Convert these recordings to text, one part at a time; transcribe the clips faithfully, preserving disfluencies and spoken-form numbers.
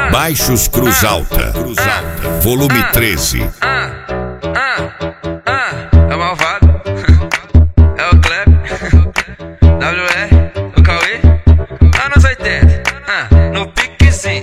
Baixos Cruz Alta, volume treze. Ah, ah, ah, é o Malvado, é o Kleber, W R, o Cauê, anos oitenta, ah, no piquezinho.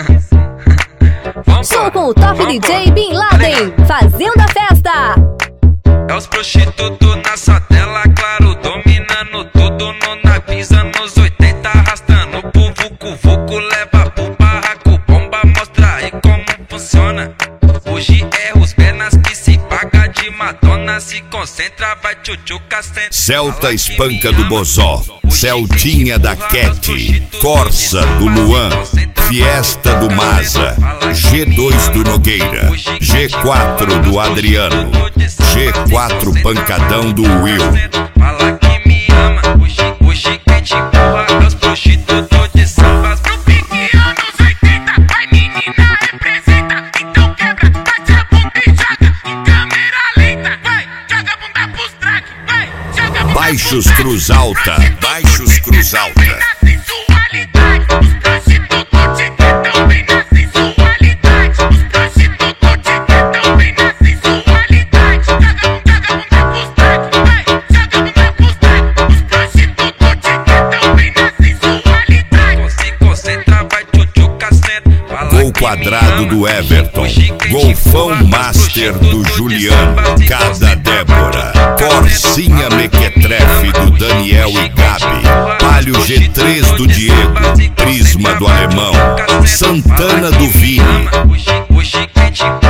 Show com o top D J Bin Laden, fazendo a festa. É os prostitutos na sua tela, claro, dominando tudo no navio, anos oitenta, arrastando pro vucu-vucu, leva pro barraco, bomba, mostra aí como funciona. Hoje é os penas que se paga de Madonna, se concentra, vai tchutchuca, senta. Celta Espanca do Bozó, Celtinha da Cat, Corsa do Luan, Fiesta do Maza, G dois do Nogueira, G quatro do Adriano, G quatro Pancadão do Will. Fala que me ama, hoje, hoje quem te empurra é os prostitutos de samba. No pique anos oitenta, vai menina representa. Então quebra, bate a bunda e joga em câmera lenta. Vai, joga a bunda pros track, vai, joga a bunda. Baixos Cruz Alta, Baixos Cruz Alta. Na sensualidade, os prostitutos te quedam bem na sensualidade. Os prostitutos te quedam bem na sensualidade. Joga a bunda, joga a bunda pros track, vai, joga a bunda pros track. Os prostitutos te quedam bem na sensualidade. Se concentra, vai tchutchuca, senta. Fala Gol que quadrado me do ama, Everton, hoje quem te Golfão empurra é os Master do prostitutos de Juliano, samba. Se Cada concentra, Débora, vai tchutchuca, Corsinha senta. Mequetrefe do Daniel e Gabi, Palio G três do Diego, Prisma do Alemão, Santana do Vini. Hoje, hoje quem te